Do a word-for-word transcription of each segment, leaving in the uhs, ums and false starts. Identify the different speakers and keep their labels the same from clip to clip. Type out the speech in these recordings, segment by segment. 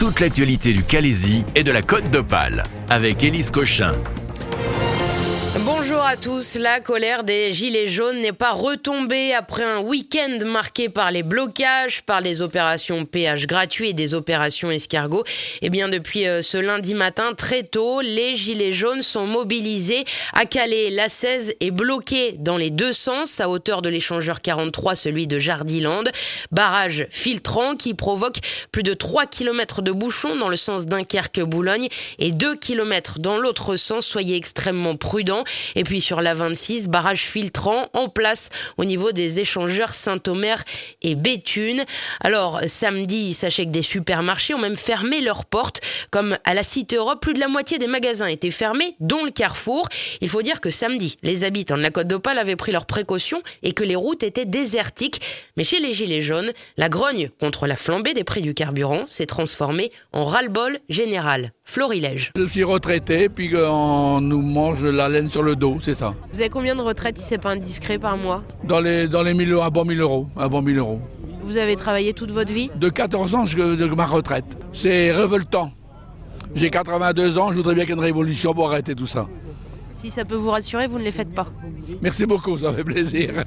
Speaker 1: toute l'actualité du Calaisis et de la Côte d'Opale avec Élise Cochin.
Speaker 2: Bonjour à tous, la colère des Gilets jaunes n'est pas retombée après un week-end marqué par les blocages, par les opérations péage gratuit et des opérations escargot. Et bien depuis ce lundi matin, très tôt, les Gilets jaunes sont mobilisés à Calais. L'A seize est bloquée dans les deux sens, à hauteur de l'échangeur quarante-trois, celui de Jardiland. Barrage filtrant qui provoque plus de trois kilomètres de bouchons dans le sens Dunkerque-Boulogne et deux kilomètres dans l'autre sens. Soyez extrêmement prudents. Et puis sur l'A vingt-six, barrage filtrant en place au niveau des échangeurs Saint-Omer et Béthune. Alors samedi, sachez que des supermarchés ont même fermé leurs portes, comme à la Cité Europe. Plus de la moitié des magasins étaient fermés, dont le Carrefour. Il faut dire que samedi, les habitants de la Côte d'Opale avaient pris leurs précautions et que les routes étaient désertiques. Mais chez les Gilets jaunes, la grogne contre la flambée des prix du carburant s'est transformée en ras-le-bol général. Florilège.
Speaker 3: Je suis retraité, puis on nous mange la laine sur le dos, c'est ça.
Speaker 2: Vous avez combien de retraite, si c'est pas indiscret, par mois ?
Speaker 3: Dans les, dans les mille euros, un bon mille euros, un bon mille euros.
Speaker 2: Vous avez travaillé toute votre vie ?
Speaker 3: De quatorze ans jusqu'à ma retraite. C'est révoltant. J'ai quatre-vingt-deux ans, je voudrais bien qu'il y ait une révolution pour arrêter tout ça.
Speaker 2: Si ça peut vous rassurer, vous ne les faites pas.
Speaker 3: Merci beaucoup, ça fait plaisir.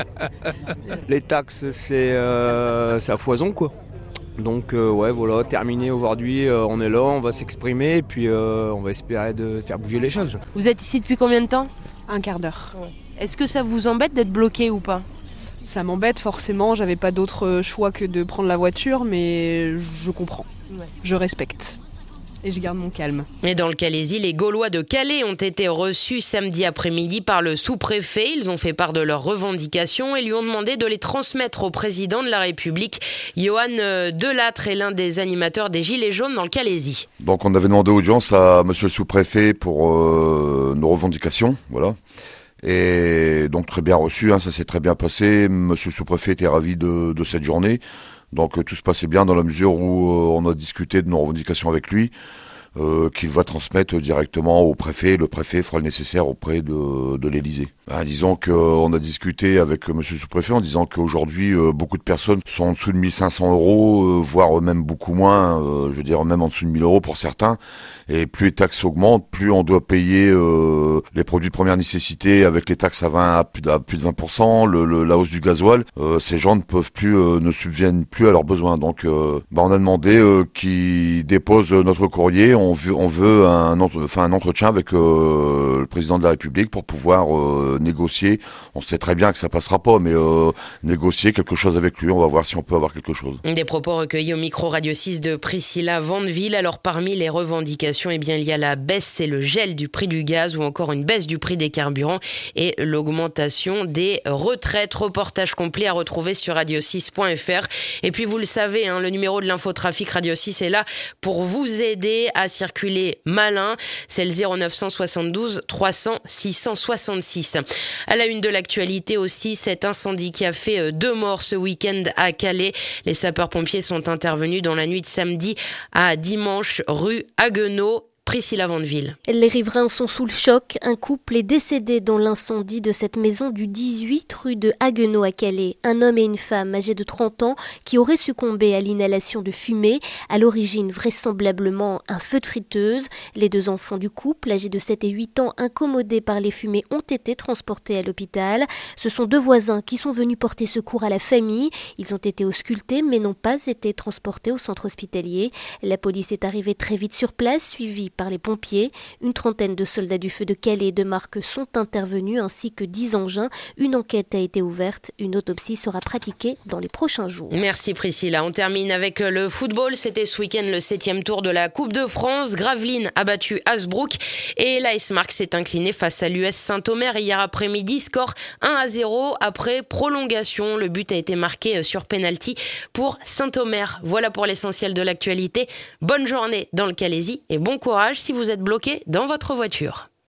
Speaker 4: Les taxes, c'est, euh, c'est à foison, quoi. Donc euh, ouais voilà, terminé aujourd'hui, euh, on est là, on va s'exprimer et puis euh, on va espérer de faire bouger les choses.
Speaker 2: Vous êtes ici depuis combien de temps ?
Speaker 5: Un quart d'heure.
Speaker 2: Ouais. Est-ce que ça vous embête d'être bloqué ou pas ?
Speaker 5: Ça m'embête forcément, j'avais pas d'autre choix que de prendre la voiture, mais je comprends, ouais. Je respecte. Et je garde mon calme.
Speaker 2: Et dans le Calaisis, les Gaulois de Calais ont été reçus samedi après-midi par le sous-préfet. Ils ont fait part de leurs revendications et lui ont demandé de les transmettre au président de la République. Johan Delattre est l'un des animateurs des Gilets jaunes dans le Calaisis.
Speaker 6: Donc on avait demandé audience à monsieur le sous-préfet pour euh, nos revendications, voilà. Et donc très bien reçu, hein, ça s'est très bien passé. Monsieur le sous-préfet était ravi de, de cette journée. Donc euh, tout se passait bien dans la mesure où euh, on a discuté de nos revendications avec lui, euh, qu'il va transmettre directement au préfet. Le préfet fera le nécessaire auprès de, de l'Élysée. Ben, disons qu'on a discuté avec monsieur le sous-préfet en disant qu'aujourd'hui euh, beaucoup de personnes sont en dessous de mille cinq cents euros, euh, voire même beaucoup moins, euh, je veux dire même en dessous de mille euros pour certains. Et plus les taxes augmentent, plus on doit payer euh, les produits de première nécessité avec les taxes à vingt à plus de, à plus de vingt pour cent, le, le, la hausse du gasoil. Euh, ces gens ne peuvent plus, euh, ne subviennent plus à leurs besoins. Donc, euh, bah, on a demandé euh, qu'ils déposent notre courrier. On veut, on veut un, entre, enfin, un entretien avec euh, le président de la République pour pouvoir euh, négocier. On sait très bien que ça passera pas, mais euh, négocier quelque chose avec lui. On va voir si on peut avoir quelque chose.
Speaker 2: Des propos recueillis au micro Radio six de Priscilla Vandeville. Alors, parmi les revendications, eh bien, il y a la baisse et le gel du prix du gaz ou encore une baisse du prix des carburants et l'augmentation des retraites. Reportage complet à retrouver sur radio six point f r. Et puis vous le savez, hein, le numéro de l'infotrafic Radio six est là pour vous aider à circuler malin. C'est le zéro neuf cent soixante-douze trois cents six cent soixante-six. À la une de l'actualité aussi, cet incendie qui a fait deux morts ce week-end à Calais. Les sapeurs-pompiers sont intervenus dans la nuit de samedi à dimanche rue Haguenau. Priscilla Vandeville.
Speaker 7: Les riverains sont sous le choc. Un couple est décédé dans l'incendie de cette maison du dix-huit rue de Haguenau à Calais. Un homme et une femme âgés de trente ans qui auraient succombé à l'inhalation de fumée. À l'origine, vraisemblablement, un feu de friteuse. Les deux enfants du couple, âgés de sept et huit ans, incommodés par les fumées, ont été transportés à l'hôpital. Ce sont deux voisins qui sont venus porter secours à la famille. Ils ont été auscultés mais n'ont pas été transportés au centre hospitalier. La police est arrivée très vite sur place, suivie par les pompiers. Une trentaine de soldats du feu de Calais et de Marques sont intervenus, ainsi que dix engins. Une enquête a été ouverte. Une autopsie sera pratiquée dans les prochains jours.
Speaker 2: Merci Priscilla. On termine avec le football. C'était ce week-end le septième tour de la Coupe de France. Gravelines a battu Hasbrook et l'A S Marque s'est incliné face à l'U S Saint-Omer hier après-midi. Score un à zéro après prolongation. Le but a été marqué sur penalty pour Saint-Omer. Voilà pour l'essentiel de l'actualité. Bonne journée dans le Calaisis et bon courage si vous êtes bloqué dans votre voiture.